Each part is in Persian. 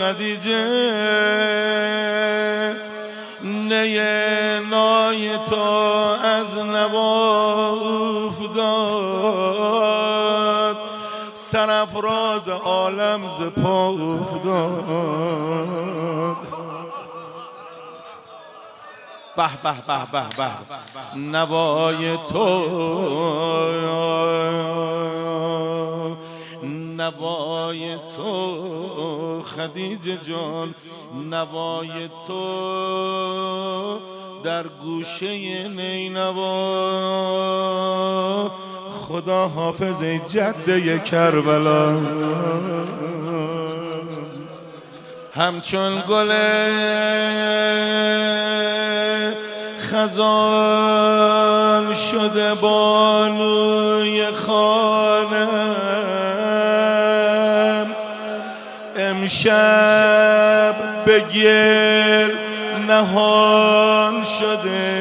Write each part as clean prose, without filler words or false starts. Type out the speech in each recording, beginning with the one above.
خدیجه نی نای تو از نوا افتاد سرافراز عالم ز پا افتاد به به به به به نوای تو نوای تو خدیجه جان نوای تو در گوشه نینوا خدا حافظ جده کربلا همچون گل خزان شده بانوی خانم امشب به گل نهان شده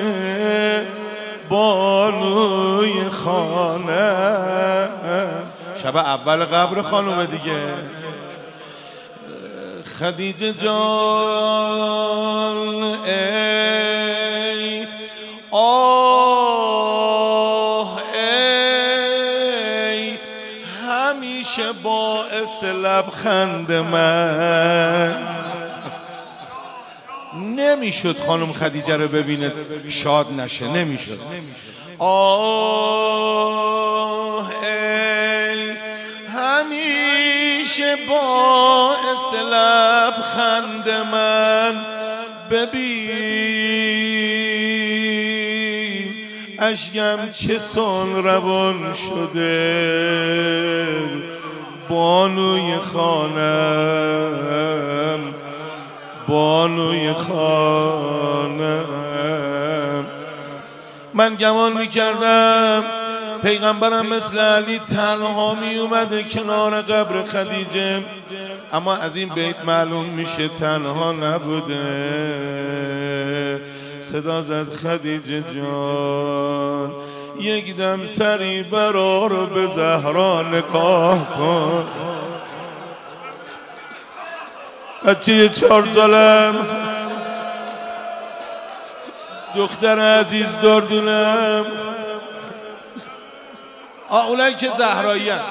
بانوی خانم شب اول قبر خانومه دیگه خدیجه جان ای آه ای همیشه باعث لبخند من نمیشد خانم خدیجه رو ببینه شاد نشه نمیشد آه ای همیشه باعث لبخند من ببین اشکم چه سان روان شده بانوی خانم بانوی خانم من گمان میکردم پیغمبرم مثل علی تنها می اومده کنار قبر خدیجه اما از این بیت معلوم میشه تنها نبوده صدا زد خدیجه جان یک دم سری برا رو به زهرا نگاه کن بچه 4 سالم دختر عزیز دردونم اونایی که زهرایی هست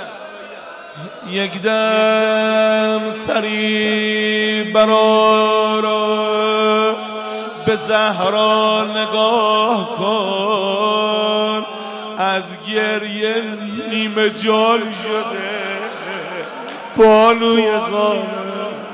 یک دم سری برا رو به زهرا نگاه کن از گریه نیمه جان شده بانوی خانم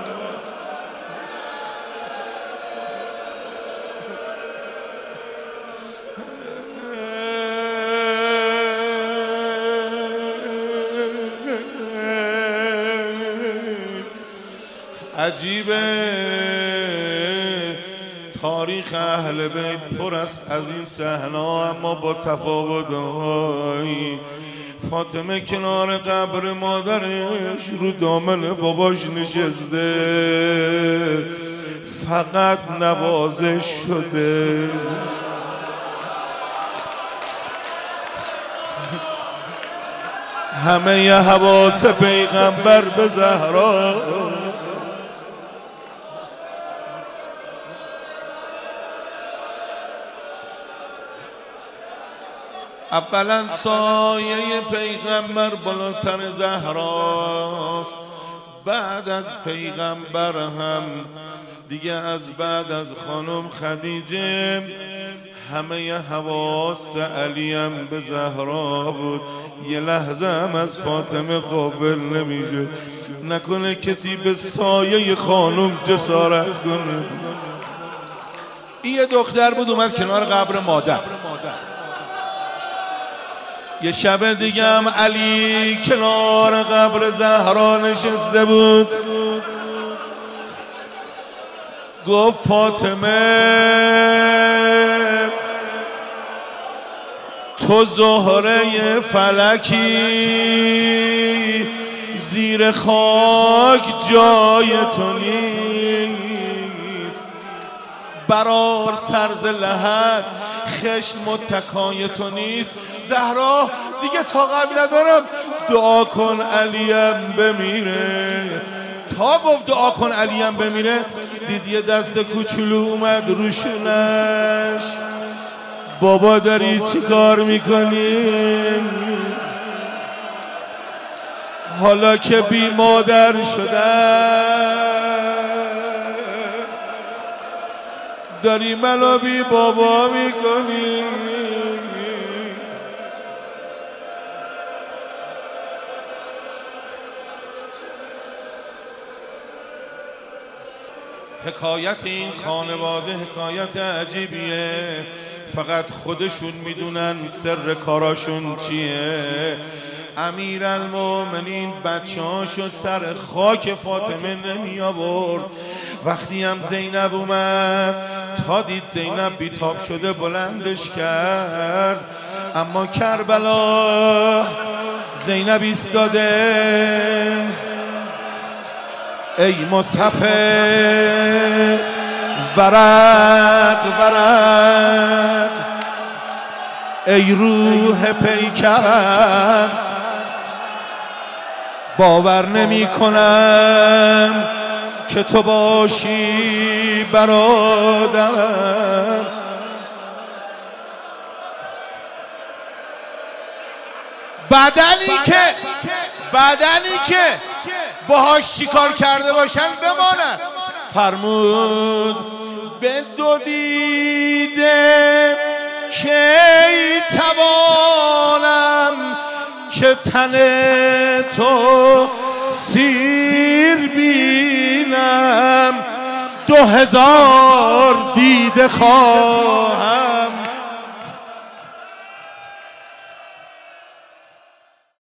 عجیبه تاریخ اهل بیت پر است از این صحنه اما با تفاوت‌های فاطمه کنار قبر مادرش رو دامن باباش نشسته فقط نوازش شده همه ی حواس پیغمبر به زهرا اولا سایه پیغمبر بالا سر زهراست بعد از پیغمبر هم دیگه از بعد از خانم خدیجه همه ی حواس علی هم به زهرا بود یه لحظه هم از فاطمه قابل نمیشه نکنه کسی به سایه خانم جسارت کنه این یه دختر بود اومد کنار قبر مادر یه شب دیگه هم علی کنار قبر زهرا نشسته بود گفت فاطمه تو زهره فلکی زیر خاک جای تو نیست برار سرز لحد خشت متکای تو نیست زهرا دیگه طاقت ندارم دعا کن علیم بمیره تا گفت دعا کن علیم بمیره، دید یه دست کوچولو اومد روشونش. بابا داری چی کار میکنی؟ حالا که بی مادر شدم داری منو بی بابا میکنی. حکایت این خانواده حکایت عجیبیه، فقط خودشون میدونن سر کاراشون چیه. امیرالمومنین بچه‌هاشو سر خاک فاطمه نمی آورد. وقتی هم زینب اومد تا دید زینب بیتاب شده بلندش کرد، اما کربلا زینب ایستاده. ای مصحف ورق ورق، ای روح پیکرم، باور نمی کنم که تو باشی برادرم. بدنی که باهاش چیکار کرده باشن بماند. فرمود به دو دیده کی توانم که تن تو سیر بینم، 2000 دیده خواهم